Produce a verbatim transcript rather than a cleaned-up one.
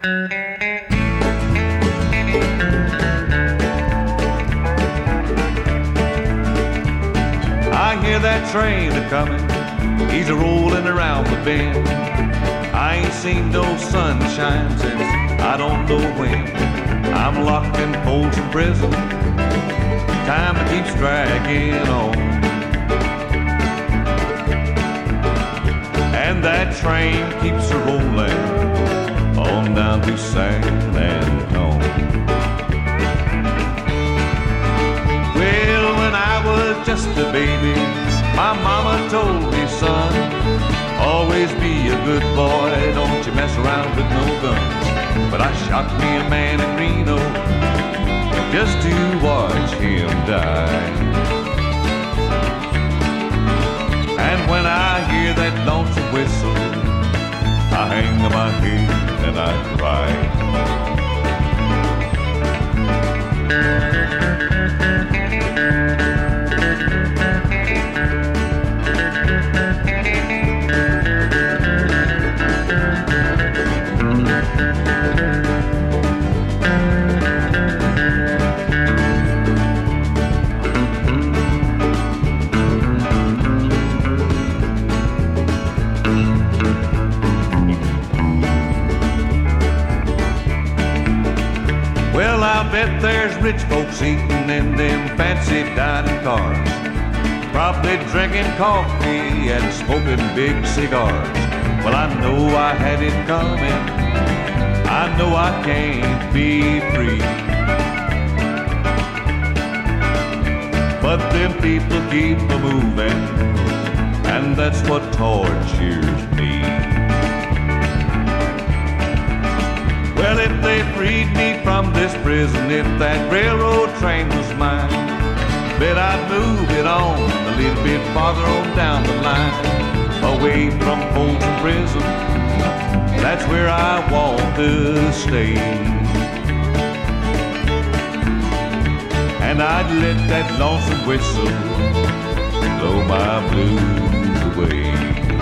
I hear that train a-comin', he's a-rollin' around the bend. I ain't seen no sunshine since I don't know when. I'm locked in Folsom Prison, time keeps dragging on. And that train keeps a-rollin' on down to San Antone. Well, when I was just a baby, my mama told me, son, always be a good boy, don't you mess around with no guns. But I shot me a man in Reno just to watch him die. And when I hear that lonesome whistle, I hang my head and I cry. Well, I bet there's rich folks eating in them fancy dining cars, probably drinking coffee and smoking big cigars. Well, I know I had it coming, I know I can't be free, but them people keep a moving, and that's what tortures me. Well, if they freed me from this prison, if that railroad train was mine, bet I'd move it on a little bit farther on down the line, away from Folsom Prison. That's where I want to stay. And I'd let that lonesome whistle blow my blues away.